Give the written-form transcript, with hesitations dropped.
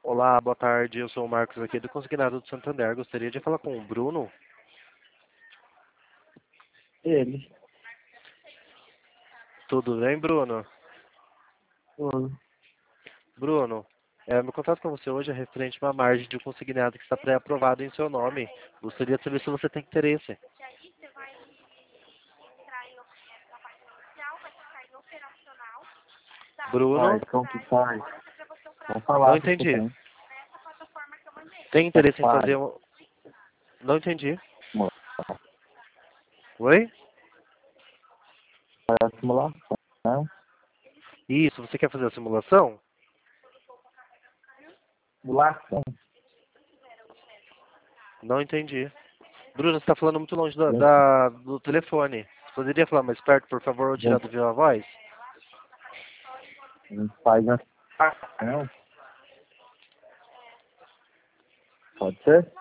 Olá, boa tarde. Eu sou o Marcos aqui do Consignado do Santander. Gostaria de falar com o Bruno. Ele. Tudo bem, Bruno? Tudo. Bruno, meu contato com você hoje é referente a uma margem de um consignado que está pré-aprovado em seu nome. Gostaria de saber se você tem interesse. Bruno, Faz, como que faz? Vou não falar se você entendi. tem. Tem interesse em Faz. fazer um... Não entendi. Faz Oi? a simulação. Isso, você quer fazer a simulação? Simulação. Não entendi. Bruno, você está falando muito longe Gente, do telefone. Você poderia falar mais perto, por favor, ou tirar do viva voz? a gente faz a simulação. Pode ser?